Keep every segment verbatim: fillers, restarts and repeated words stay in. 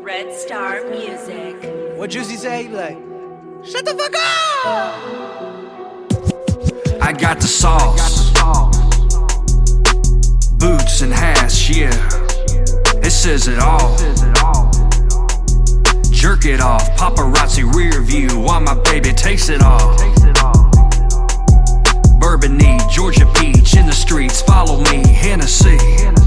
Red Star Music. What Juicy say? He be like, shut the fuck up! I got the sauce. Boots and hash, yeah. It says it all. Jerk it off, paparazzi rear view while my baby takes it off. Bourbony, Georgia Beach, in the streets, follow me, Hennessy.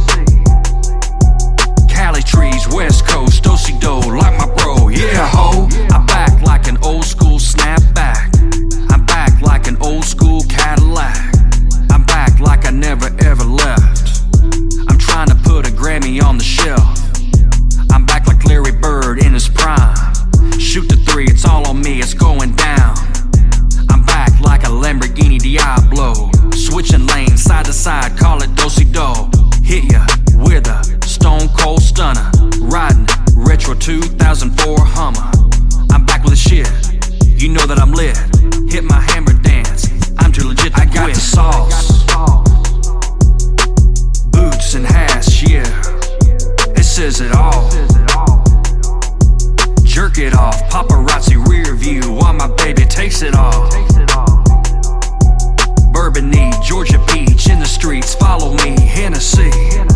Cali trees, West Coast, do-si-do, like my bro, yeah ho. I'm back like an old school snapback. I'm back like an old school Cadillac. I'm back like I never ever left. I'm trying to put a Grammy on the shelf. I'm back like Larry Bird in his prime. Shoot the three, it's all on me, it's going down. I'm back like a Lamborghini Diablo. Switching lanes, side to side, call it do-si-do. Hit ya with a stone cold stunner. Riding retro two thousand four Hummer. I'm back with the shit, you know that I'm lit. Hit my hammer dance, I'm too legit to I got quit. The sauce. Boots and hash, yeah. It says it all. Jerk it off, paparazzi rear view while my baby takes it off. Bourbony, Georgia Beach, in the streets, follow me, Hennessy.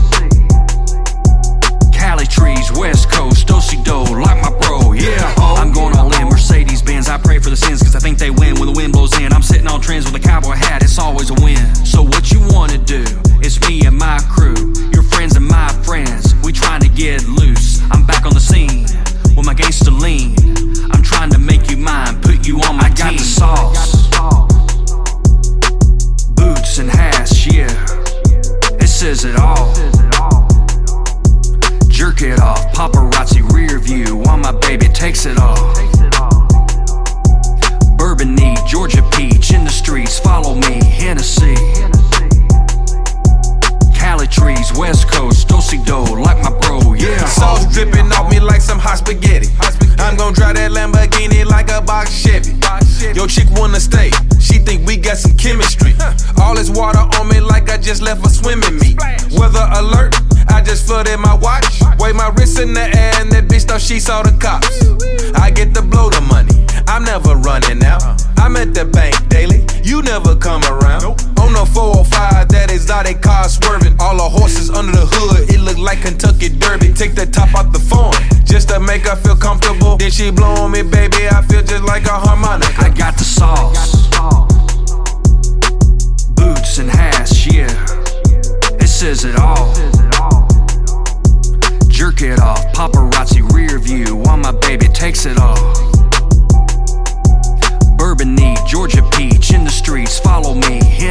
Cali trees, West Coast, do-si-do, like my bro, yeah ho. I'm going all in, Mercedes Benz, I pray for the sins, cause I think they win when the wind blows in. I'm sitting on trends with a cowboy hat, it's always a win. So what you wanna do? It's me and my crew, your friends and my friends, we trying to get loose. I'm back on the scene with my gangster lean. I'm trying to make you mine, put you on my I team. I got the sauce. Boots and hash, yeah. It says it all. Jerk it off, paparazzi rear view while my baby takes it off. Bourbony, Georgia Peach, in the streets, follow me, Hennessy. Cali trees, West Coast, do-si-do, like my bro, yeah. Sauce dripping off me like some hot spaghetti. I'm gon' drive that Lamborghini like a box Chevy. Yo, chick wanna stay, she think we got some chemistry. All this water on me like I just left a swimming meet. Weather alert, I just flooded my watch. Wave my wrist in the air and that bitch thought she saw the cops. I get to blow the money, I'm never running out. I'm at the bank daily, you never come around. On the four oh five, that exotic car swerving. All the horses under the hood, it look like Kentucky Derby. Take the top off the phone, just to make her feel comfortable. Then she blow on me, baby, I feel just like a harmonica. I got the sauce. Boots and hash, yeah. It says it all. Jerk it off, paparazzi rear view while my baby takes it off. Bourbony, Georgia Peach, in the streets, follow me.